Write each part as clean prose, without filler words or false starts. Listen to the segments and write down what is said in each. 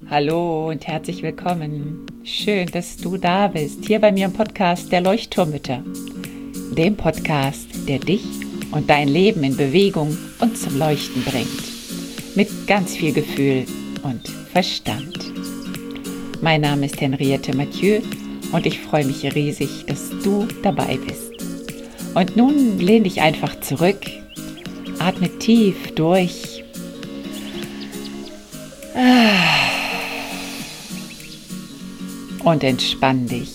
Hallo und herzlich willkommen. Schön, dass du da bist, hier bei mir im Podcast der Leuchtturmmütter. Dem Podcast, der dich und dein Leben in Bewegung und zum Leuchten bringt. Mit ganz viel Gefühl und Verstand. Mein Name ist Henriette Mathieu und ich freue mich riesig, dass du dabei bist. Und nun lehn dich einfach zurück, atme tief durch. Und entspann dich.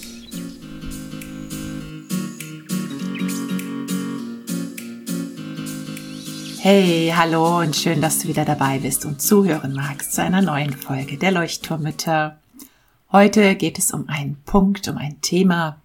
Hey, hallo und schön, dass du wieder dabei bist und zuhören magst zu einer neuen Folge der Leuchtturmmütter. Heute geht es um einen Punkt, um ein Thema,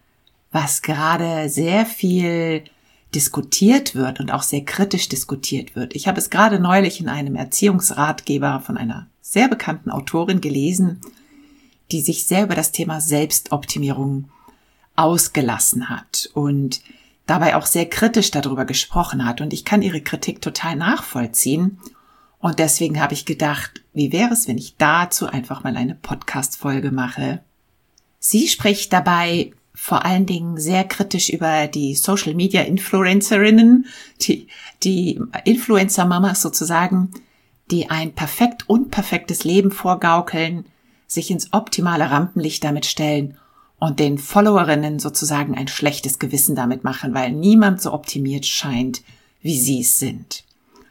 was gerade sehr viel diskutiert wird und auch sehr kritisch diskutiert wird. Ich habe es gerade neulich in einem Erziehungsratgeber von einer sehr bekannten Autorin gelesen, die sich sehr über das Thema Selbstoptimierung ausgelassen hat und dabei auch sehr kritisch darüber gesprochen hat. Und ich kann ihre Kritik total nachvollziehen. Und deswegen habe ich gedacht, wie wäre es, wenn ich dazu einfach mal eine Podcast-Folge mache? Sie spricht dabei vor allen Dingen sehr kritisch über die Social-Media-Influencerinnen, die Influencer-Mamas sozusagen, die ein perfekt unperfektes Leben vorgaukeln, sich ins optimale Rampenlicht damit stellen und den Followerinnen sozusagen ein schlechtes Gewissen damit machen, weil niemand so optimiert scheint, wie sie es sind.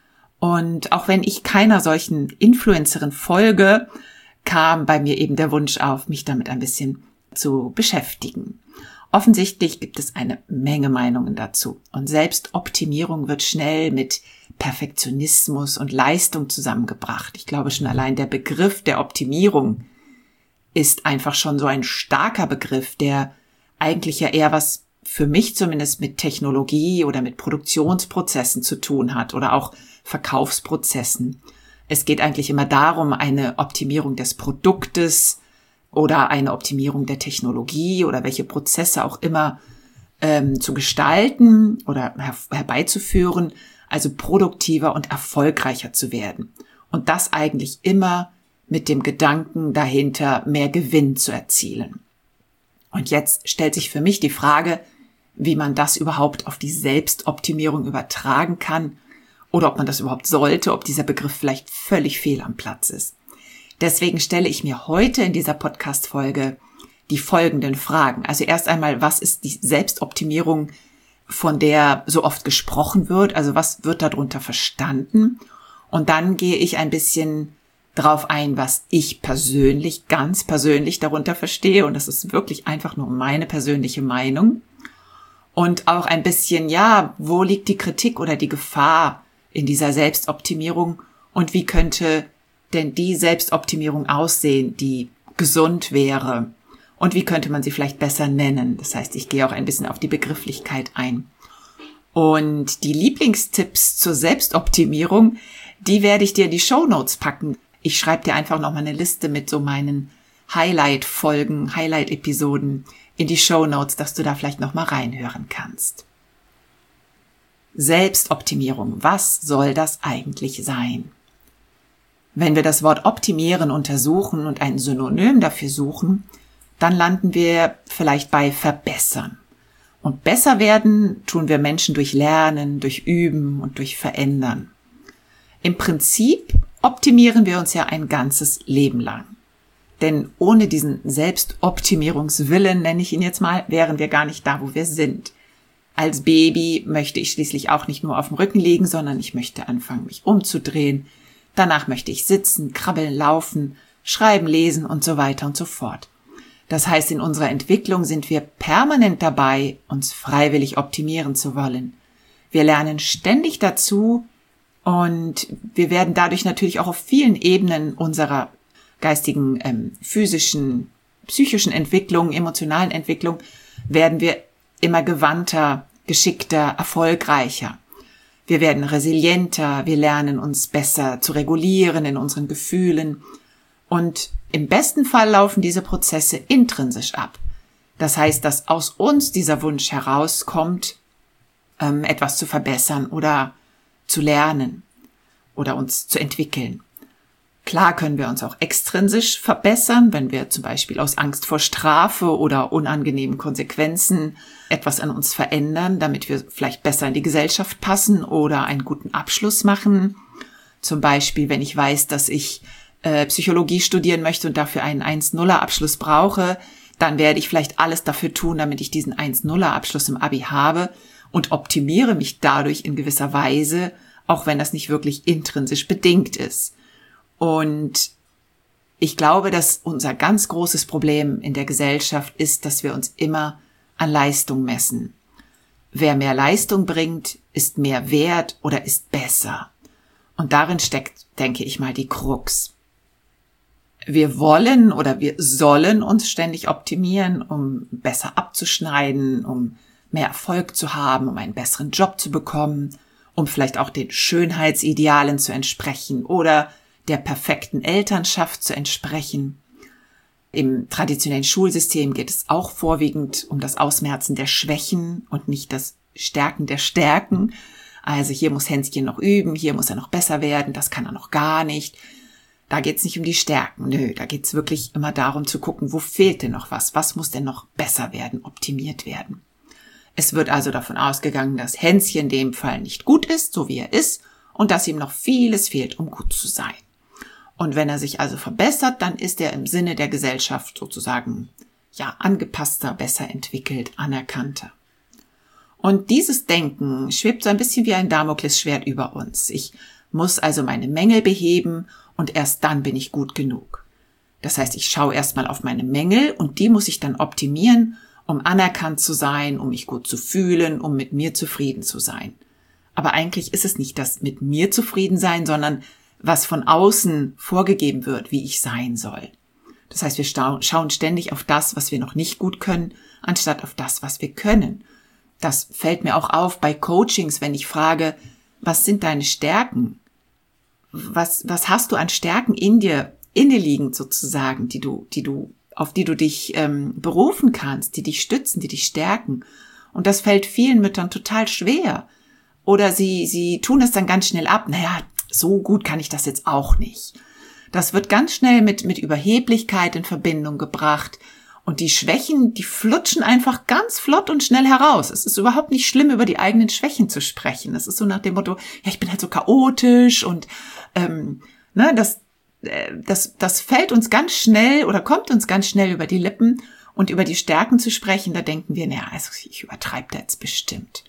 Und auch wenn ich keiner solchen Influencerin folge, kam bei mir eben der Wunsch auf, mich damit ein bisschen zu beschäftigen. Offensichtlich gibt es eine Menge Meinungen dazu. Und Selbstoptimierung wird schnell mit Perfektionismus und Leistung zusammengebracht. Ich glaube schon allein der Begriff der Optimierung ist einfach schon so ein starker Begriff, der eigentlich ja eher was für mich zumindest mit Technologie oder mit Produktionsprozessen zu tun hat oder auch Verkaufsprozessen. Es geht eigentlich immer darum, eine Optimierung des Produktes oder eine Optimierung der Technologie oder welche Prozesse auch immer zu gestalten oder herbeizuführen, also produktiver und erfolgreicher zu werden. Und das eigentlich immer mit dem Gedanken dahinter, mehr Gewinn zu erzielen. Und jetzt stellt sich für mich die Frage, wie man das überhaupt auf die Selbstoptimierung übertragen kann oder ob man das überhaupt sollte, ob dieser Begriff vielleicht völlig fehl am Platz ist. Deswegen stelle ich mir heute in dieser Podcast-Folge die folgenden Fragen. Also erst einmal, was ist die Selbstoptimierung, von der so oft gesprochen wird? Also was wird darunter verstanden? Und dann gehe ich ein bisschen drauf ein, was ich persönlich, ganz persönlich darunter verstehe. Und das ist wirklich einfach nur meine persönliche Meinung. Und auch ein bisschen, wo liegt die Kritik oder die Gefahr in dieser Selbstoptimierung? Und wie könnte denn die Selbstoptimierung aussehen, die gesund wäre? Und wie könnte man sie vielleicht besser nennen? Das heißt, ich gehe auch ein bisschen auf die Begrifflichkeit ein. Und die Lieblingstipps zur Selbstoptimierung, die werde ich dir in die Shownotes packen. Ich schreibe dir einfach nochmal eine Liste mit so meinen Highlight-Folgen, Highlight-Episoden in die Shownotes, dass du da vielleicht nochmal reinhören kannst. Selbstoptimierung, was soll das eigentlich sein? Wenn wir das Wort optimieren untersuchen und ein Synonym dafür suchen, dann landen wir vielleicht bei verbessern. Und besser werden tun wir Menschen durch Lernen, durch Üben und durch Verändern. Im Prinzip optimieren wir uns ja ein ganzes Leben lang. Denn ohne diesen Selbstoptimierungswillen, nenne ich ihn jetzt mal, wären wir gar nicht da, wo wir sind. Als Baby möchte ich schließlich auch nicht nur auf dem Rücken liegen, sondern ich möchte anfangen, mich umzudrehen. Danach möchte ich sitzen, krabbeln, laufen, schreiben, lesen und so weiter und so fort. Das heißt, in unserer Entwicklung sind wir permanent dabei, uns freiwillig optimieren zu wollen. Wir lernen ständig dazu und wir werden dadurch natürlich auch auf vielen Ebenen unserer geistigen, physischen, psychischen Entwicklung, emotionalen Entwicklung, werden wir immer gewandter, geschickter, erfolgreicher. Wir werden resilienter, wir lernen uns besser zu regulieren in unseren Gefühlen und im besten Fall laufen diese Prozesse intrinsisch ab. Das heißt, dass aus uns dieser Wunsch herauskommt, etwas zu verbessern oder zu lernen oder uns zu entwickeln. Klar können wir uns auch extrinsisch verbessern, wenn wir zum Beispiel aus Angst vor Strafe oder unangenehmen Konsequenzen etwas an uns verändern, damit wir vielleicht besser in die Gesellschaft passen oder einen guten Abschluss machen. Zum Beispiel, wenn ich weiß, dass ich Psychologie studieren möchte und dafür einen 1-0er-Abschluss brauche, dann werde ich vielleicht alles dafür tun, damit ich diesen 1-0er-Abschluss im Abi habe und optimiere mich dadurch in gewisser Weise, auch wenn das nicht wirklich intrinsisch bedingt ist. Und ich glaube, dass unser ganz großes Problem in der Gesellschaft ist, dass wir uns immer an Leistung messen. Wer mehr Leistung bringt, ist mehr wert oder ist besser. Und darin steckt, denke ich mal, die Krux. Wir wollen oder wir sollen uns ständig optimieren, um besser abzuschneiden, um mehr Erfolg zu haben, um einen besseren Job zu bekommen, um vielleicht auch den Schönheitsidealen zu entsprechen oder der perfekten Elternschaft zu entsprechen. Im traditionellen Schulsystem geht es auch vorwiegend um das Ausmerzen der Schwächen und nicht das Stärken der Stärken. Also hier muss Hänschen noch üben, hier muss er noch besser werden, das kann er noch gar nicht. Da geht es nicht um die Stärken, nö, da geht es wirklich immer darum zu gucken, wo fehlt denn noch was muss denn noch besser werden, optimiert werden. Es wird also davon ausgegangen, dass Hänschen in dem Fall nicht gut ist, so wie er ist, und dass ihm noch vieles fehlt, um gut zu sein. Und wenn er sich also verbessert, dann ist er im Sinne der Gesellschaft sozusagen, angepasster, besser entwickelt, anerkannter. Und dieses Denken schwebt so ein bisschen wie ein Damoklesschwert über uns. Ich muss also meine Mängel beheben und erst dann bin ich gut genug. Das heißt, ich schaue erstmal auf meine Mängel und die muss ich dann optimieren, um anerkannt zu sein, um mich gut zu fühlen, um mit mir zufrieden zu sein. Aber eigentlich ist es nicht das mit mir zufrieden sein, sondern was von außen vorgegeben wird, wie ich sein soll. Das heißt, wir schauen ständig auf das, was wir noch nicht gut können, anstatt auf das, was wir können. Das fällt mir auch auf bei Coachings, wenn ich frage, was sind deine Stärken? Was hast du an Stärken in dir inneliegend sozusagen, auf die du dich berufen kannst, die dich stützen, die dich stärken? Und das fällt vielen Müttern total schwer. Oder sie tun es dann ganz schnell ab. Naja, so gut kann ich das jetzt auch nicht. Das wird ganz schnell mit Überheblichkeit in Verbindung gebracht. Und die Schwächen, die flutschen einfach ganz flott und schnell heraus. Es ist überhaupt nicht schlimm, über die eigenen Schwächen zu sprechen. Das ist so nach dem Motto, ich bin halt so chaotisch und das fällt uns ganz schnell oder kommt uns ganz schnell über die Lippen. Und über die Stärken zu sprechen, da denken wir, ich übertreibe da jetzt bestimmt.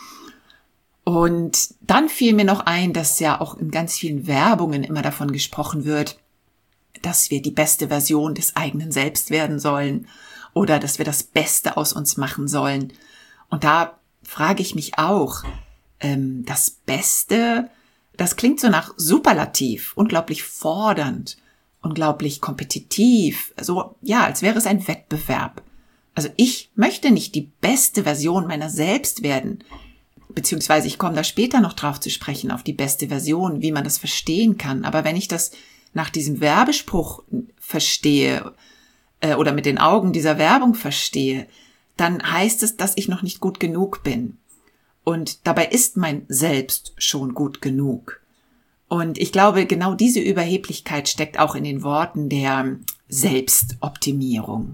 Und dann fiel mir noch ein, dass ja auch in ganz vielen Werbungen immer davon gesprochen wird, dass wir die beste Version des eigenen Selbst werden sollen oder dass wir das Beste aus uns machen sollen. Und da frage ich mich auch, das Beste, das klingt so nach Superlativ, unglaublich fordernd, unglaublich kompetitiv, so, als wäre es ein Wettbewerb. Also ich möchte nicht die beste Version meiner selbst werden, beziehungsweise ich komme da später noch drauf zu sprechen, auf die beste Version, wie man das verstehen kann. Aber wenn ich das nach diesem Werbespruch verstehe oder mit den Augen dieser Werbung verstehe, dann heißt es, dass ich noch nicht gut genug bin. Und dabei ist mein Selbst schon gut genug. Und ich glaube, genau diese Überheblichkeit steckt auch in den Worten der Selbstoptimierung.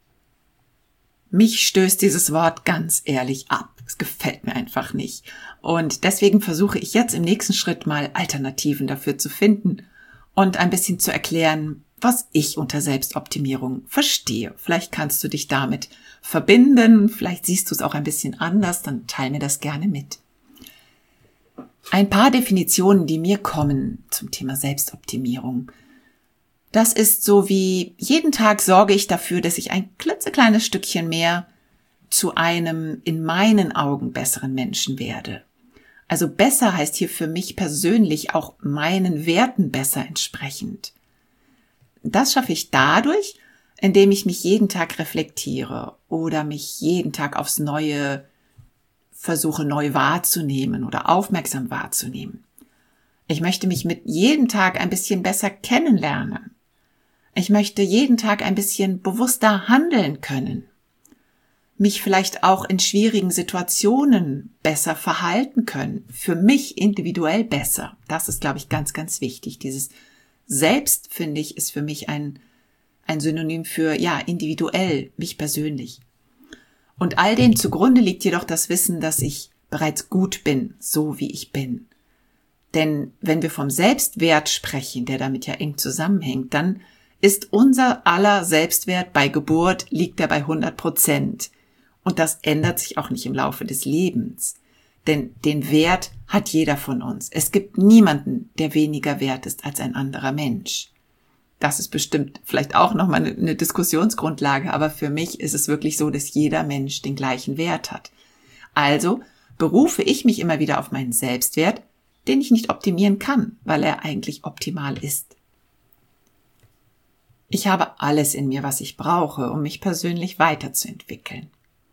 Mich stößt dieses Wort ganz ehrlich ab. Es gefällt mir einfach nicht. Und deswegen versuche ich jetzt im nächsten Schritt mal Alternativen dafür zu finden und ein bisschen zu erklären, was ich unter Selbstoptimierung verstehe. Vielleicht kannst du dich damit verbinden, vielleicht siehst du es auch ein bisschen anders, dann teile mir das gerne mit. Ein paar Definitionen, die mir kommen zum Thema Selbstoptimierung. Das ist so wie, jeden Tag sorge ich dafür, dass ich ein klitzekleines Stückchen mehr zu einem in meinen Augen besseren Menschen werde. Also besser heißt hier für mich persönlich auch meinen Werten besser entsprechend. Das schaffe ich dadurch, indem ich mich jeden Tag reflektiere oder mich jeden Tag aufs Neue versuche, neu wahrzunehmen oder aufmerksam wahrzunehmen. Ich möchte mich mit jedem Tag ein bisschen besser kennenlernen. Ich möchte jeden Tag ein bisschen bewusster handeln können. Mich vielleicht auch in schwierigen Situationen besser verhalten können. Für mich individuell besser. Das ist, glaube ich, ganz, ganz wichtig. Dieses selbst, finde ich, ist für mich ein Synonym für, ja, individuell, mich persönlich. Und all dem zugrunde liegt jedoch das Wissen, dass ich bereits gut bin, so wie ich bin. Denn wenn wir vom Selbstwert sprechen, der damit ja eng zusammenhängt, dann ist unser aller Selbstwert bei Geburt, liegt er bei 100%. Und das ändert sich auch nicht im Laufe des Lebens. Denn den Wert hat jeder von uns. Es gibt niemanden, der weniger wert ist als ein anderer Mensch. Das ist bestimmt vielleicht auch nochmal eine Diskussionsgrundlage, aber für mich ist es wirklich so, dass jeder Mensch den gleichen Wert hat. Also berufe ich mich immer wieder auf meinen Selbstwert, den ich nicht optimieren kann, weil er eigentlich optimal ist. Ich habe alles in mir, was ich brauche, um mich persönlich weiterzuentwickeln.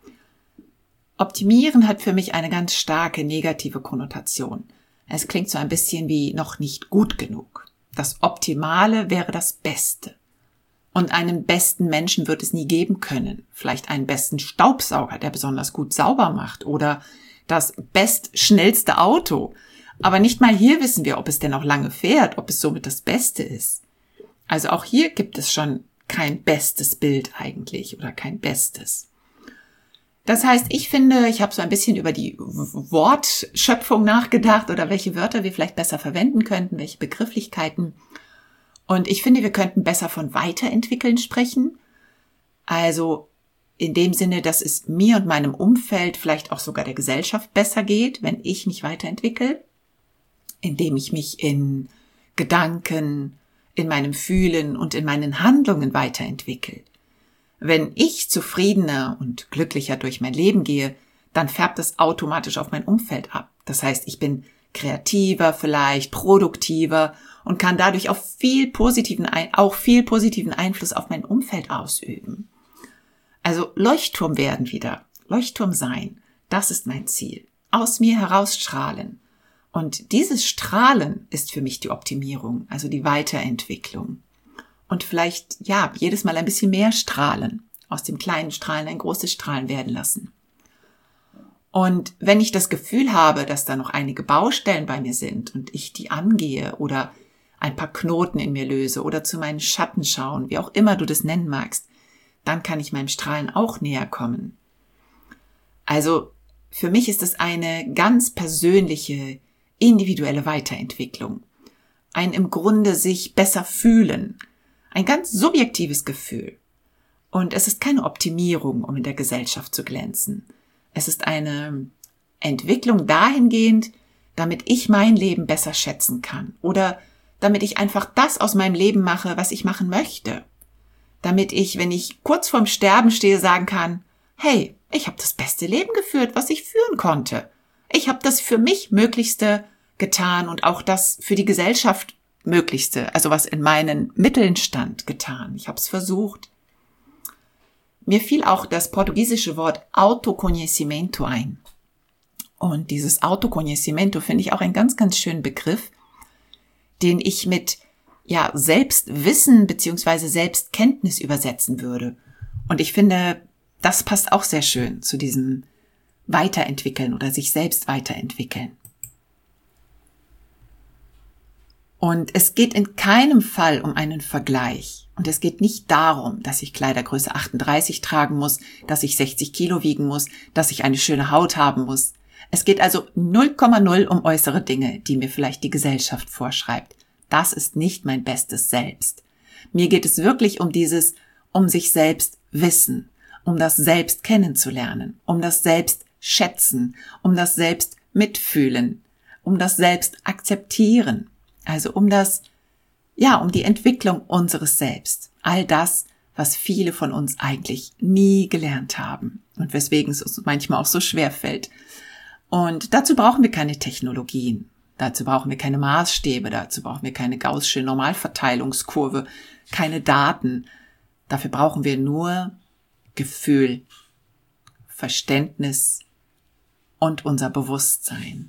Optimieren hat für mich eine ganz starke negative Konnotation. Es klingt so ein bisschen wie noch nicht gut genug. Das Optimale wäre das Beste. Und einen besten Menschen wird es nie geben können. Vielleicht einen besten Staubsauger, der besonders gut sauber macht, oder das schnellste Auto. Aber nicht mal hier wissen wir, ob es denn noch lange fährt, ob es somit das Beste ist. Also auch hier gibt es schon kein bestes Bild eigentlich oder kein Bestes. Das heißt, ich finde, ich habe so ein bisschen über die Wortschöpfung nachgedacht oder welche Wörter wir vielleicht besser verwenden könnten, welche Begrifflichkeiten. Und ich finde, wir könnten besser von Weiterentwickeln sprechen. Also in dem Sinne, dass es mir und meinem Umfeld, vielleicht auch sogar der Gesellschaft besser geht, wenn ich mich weiterentwickle, indem ich mich in Gedanken, in meinem Fühlen und in meinen Handlungen weiterentwickle. Wenn ich zufriedener und glücklicher durch mein Leben gehe, dann färbt es automatisch auf mein Umfeld ab. Das heißt, ich bin kreativer, vielleicht produktiver und kann dadurch auch viel positiven Einfluss auf mein Umfeld ausüben. Also Leuchtturm werden wieder, Leuchtturm sein, das ist mein Ziel. Aus mir herausstrahlen. Und dieses Strahlen ist für mich die Optimierung, also die Weiterentwicklung. Und vielleicht, ja, jedes Mal ein bisschen mehr strahlen. Aus dem kleinen Strahlen ein großes Strahlen werden lassen. Und wenn ich das Gefühl habe, dass da noch einige Baustellen bei mir sind und ich die angehe oder ein paar Knoten in mir löse oder zu meinen Schatten schauen, wie auch immer du das nennen magst, dann kann ich meinem Strahlen auch näher kommen. Also für mich ist es eine ganz persönliche, individuelle Weiterentwicklung. Ein im Grunde sich besser fühlen. Ein ganz subjektives Gefühl. Und es ist keine Optimierung, um in der Gesellschaft zu glänzen. Es ist eine Entwicklung dahingehend, damit ich mein Leben besser schätzen kann. Oder damit ich einfach das aus meinem Leben mache, was ich machen möchte. Damit ich, wenn ich kurz vorm Sterben stehe, sagen kann, hey, ich habe das beste Leben geführt, was ich führen konnte. Ich habe das für mich Möglichste getan und auch das für die Gesellschaft Möglichste, also was in meinen Mitteln stand, getan. Ich habe es versucht. Mir fiel auch das portugiesische Wort Autoconhecimento ein. Und dieses Autoconhecimento finde ich auch einen ganz, ganz schönen Begriff, den ich mit Selbstwissen bzw. Selbstkenntnis übersetzen würde. Und ich finde, das passt auch sehr schön zu diesem Weiterentwickeln oder sich selbst weiterentwickeln. Und es geht in keinem Fall um einen Vergleich. Und es geht nicht darum, dass ich Kleidergröße 38 tragen muss, dass ich 60 Kilo wiegen muss, dass ich eine schöne Haut haben muss. Es geht also 0,0 um äußere Dinge, die mir vielleicht die Gesellschaft vorschreibt. Das ist nicht mein bestes Selbst. Mir geht es wirklich um sich selbst wissen, um das Selbst kennenzulernen, um das Selbst schätzen, um das Selbst mitfühlen, um das Selbst akzeptieren. Also um die Entwicklung unseres Selbst. All das, was viele von uns eigentlich nie gelernt haben und weswegen es uns manchmal auch so schwer fällt. Und dazu brauchen wir keine Technologien. Dazu brauchen wir keine Maßstäbe. Dazu brauchen wir keine gaußsche Normalverteilungskurve, keine Daten. Dafür brauchen wir nur Gefühl, Verständnis und unser Bewusstsein.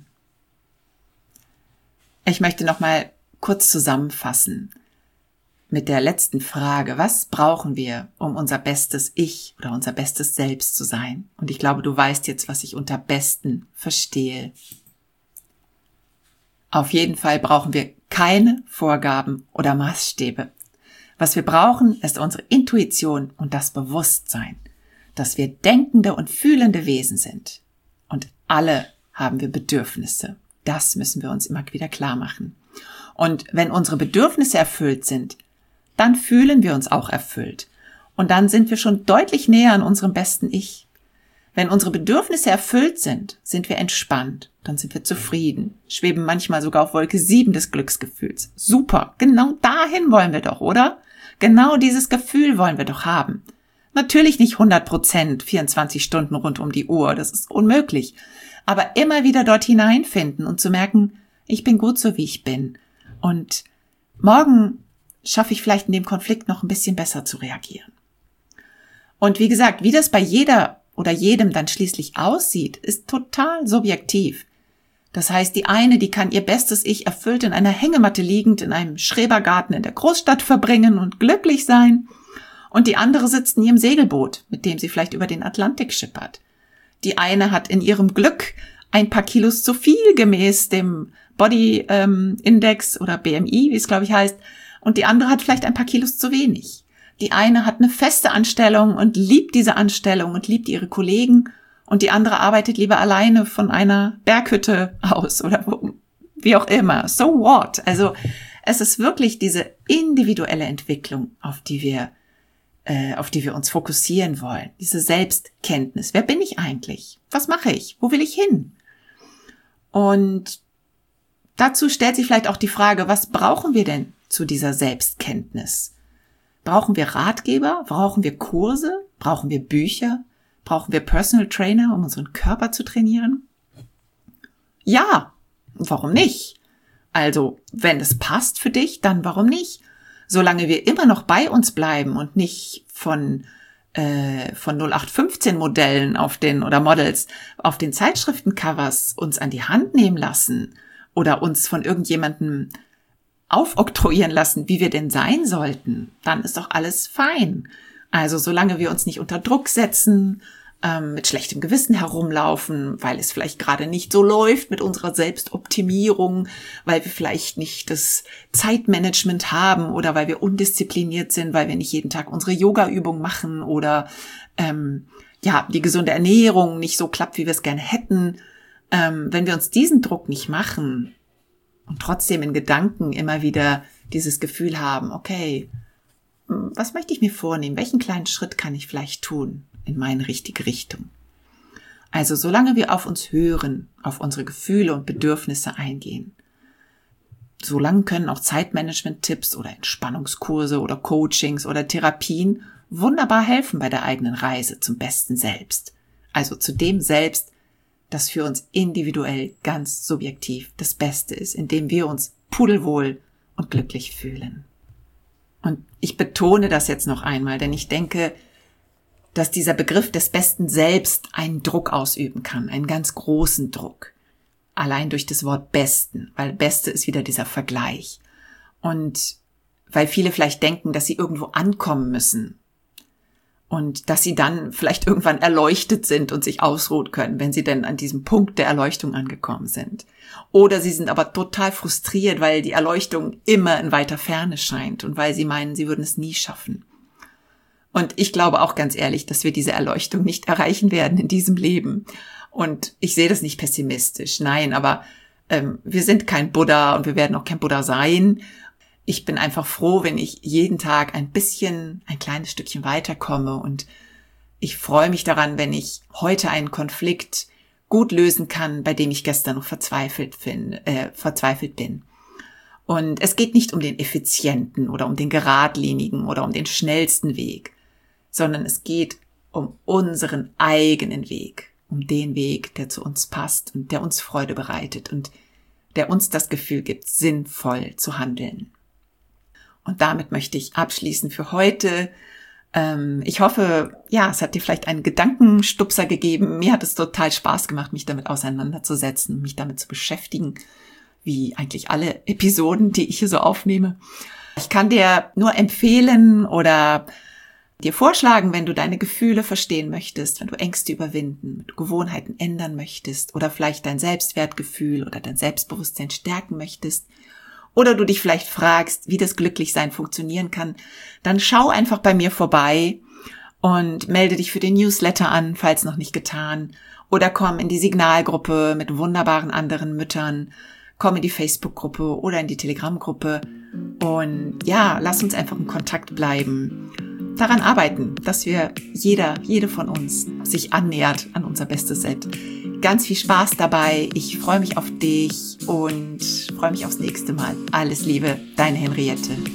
Ich möchte noch mal kurz zusammenfassen mit der letzten Frage. Was brauchen wir, um unser bestes Ich oder unser bestes Selbst zu sein? Und ich glaube, du weißt jetzt, was ich unter Besten verstehe. Auf jeden Fall brauchen wir keine Vorgaben oder Maßstäbe. Was wir brauchen, ist unsere Intuition und das Bewusstsein, dass wir denkende und fühlende Wesen sind. Und alle haben wir Bedürfnisse. Das müssen wir uns immer wieder klar machen. Und wenn unsere Bedürfnisse erfüllt sind, dann fühlen wir uns auch erfüllt. Und dann sind wir schon deutlich näher an unserem besten Ich. Wenn unsere Bedürfnisse erfüllt sind, sind wir entspannt, dann sind wir zufrieden, schweben manchmal sogar auf Wolke 7 des Glücksgefühls. Super, genau dahin wollen wir doch, oder? Genau dieses Gefühl wollen wir doch haben. Natürlich nicht 100%, 24 Stunden rund um die Uhr, das ist unmöglich. Aber immer wieder dort hineinfinden und zu merken, ich bin gut so, wie ich bin. Und morgen schaffe ich vielleicht in dem Konflikt noch ein bisschen besser zu reagieren. Und wie gesagt, wie das bei jeder oder jedem dann schließlich aussieht, ist total subjektiv. Das heißt, die eine, die kann ihr bestes Ich erfüllt in einer Hängematte liegend in einem Schrebergarten in der Großstadt verbringen und glücklich sein. Und die andere sitzt in ihrem Segelboot, mit dem sie vielleicht über den Atlantik schippert. Die eine hat in ihrem Glück ein paar Kilos zu viel gemäß dem Body Index oder BMI, wie es glaube ich heißt. Und die andere hat vielleicht ein paar Kilos zu wenig. Die eine hat eine feste Anstellung und liebt diese Anstellung und liebt ihre Kollegen und die andere arbeitet lieber alleine von einer Berghütte aus oder wie auch immer. So what? Also es ist wirklich diese individuelle Entwicklung, auf die wir uns fokussieren wollen. Diese Selbstkenntnis. Wer bin ich eigentlich? Was mache ich? Wo will ich hin? Und dazu stellt sich vielleicht auch die Frage, was brauchen wir denn zu dieser Selbstkenntnis? Brauchen wir Ratgeber? Brauchen wir Kurse? Brauchen wir Bücher? Brauchen wir Personal Trainer, um unseren Körper zu trainieren? Ja, warum nicht? Also, wenn es passt für dich, dann warum nicht? Solange wir immer noch bei uns bleiben und nicht von 0815 Modellen oder Models auf den Zeitschriftencovers uns an die Hand nehmen lassen oder uns von irgendjemandem aufoktroyieren lassen, wie wir denn sein sollten, dann ist doch alles fein. Also solange wir uns nicht unter Druck setzen, mit schlechtem Gewissen herumlaufen, weil es vielleicht gerade nicht so läuft mit unserer Selbstoptimierung, weil wir vielleicht nicht das Zeitmanagement haben oder weil wir undiszipliniert sind, weil wir nicht jeden Tag unsere Yoga-Übung machen oder die gesunde Ernährung nicht so klappt, wie wir es gerne hätten. Wenn wir uns diesen Druck nicht machen und trotzdem in Gedanken immer wieder dieses Gefühl haben, okay, was möchte ich mir vornehmen? Welchen kleinen Schritt kann ich vielleicht tun in meine richtige Richtung? Also solange wir auf uns hören, auf unsere Gefühle und Bedürfnisse eingehen, solange können auch Zeitmanagement-Tipps oder Entspannungskurse oder Coachings oder Therapien wunderbar helfen bei der eigenen Reise zum besten Selbst. Also zu dem Selbst, das für uns individuell ganz subjektiv das Beste ist, in dem wir uns pudelwohl und glücklich fühlen. Und ich betone das jetzt noch einmal, denn ich denke, dass dieser Begriff des besten Selbst einen Druck ausüben kann, einen ganz großen Druck. Allein durch das Wort Besten, weil Beste ist wieder dieser Vergleich. Und weil viele vielleicht denken, dass sie irgendwo ankommen müssen und dass sie dann vielleicht irgendwann erleuchtet sind und sich ausruhen können, wenn sie denn an diesem Punkt der Erleuchtung angekommen sind. Oder sie sind aber total frustriert, weil die Erleuchtung immer in weiter Ferne scheint und weil sie meinen, sie würden es nie schaffen. Und ich glaube auch ganz ehrlich, dass wir diese Erleuchtung nicht erreichen werden in diesem Leben. Und ich sehe das nicht pessimistisch, nein, aber wir sind kein Buddha und wir werden auch kein Buddha sein. Ich bin einfach froh, wenn ich jeden Tag ein kleines Stückchen weiterkomme und ich freue mich daran, wenn ich heute einen Konflikt gut lösen kann, bei dem ich gestern noch verzweifelt bin. Und es geht nicht um den effizienten oder um den geradlinigen oder um den schnellsten Weg, sondern es geht um unseren eigenen Weg, um den Weg, der zu uns passt und der uns Freude bereitet und der uns das Gefühl gibt, sinnvoll zu handeln. Und damit möchte ich abschließen für heute. Ich hoffe, es hat dir vielleicht einen Gedankenstupser gegeben. Mir hat es total Spaß gemacht, mich damit auseinanderzusetzen, mich damit zu beschäftigen, wie eigentlich alle Episoden, die ich hier so aufnehme. Ich kann dir nur empfehlen oder dir vorschlagen, wenn du deine Gefühle verstehen möchtest, wenn du Ängste überwinden, wenn du Gewohnheiten ändern möchtest oder vielleicht dein Selbstwertgefühl oder dein Selbstbewusstsein stärken möchtest oder du dich vielleicht fragst, wie das Glücklichsein funktionieren kann, dann schau einfach bei mir vorbei und melde dich für den Newsletter an, falls noch nicht getan, oder komm in die Signalgruppe mit wunderbaren anderen Müttern, komm in die Facebook-Gruppe oder in die Telegram-Gruppe und ja, lass uns einfach in Kontakt bleiben. Daran arbeiten, dass jede von uns sich annähert an unser bestes Selbst. Ganz viel Spaß dabei. Ich freue mich auf dich und freue mich aufs nächste Mal. Alles Liebe, deine Henriette.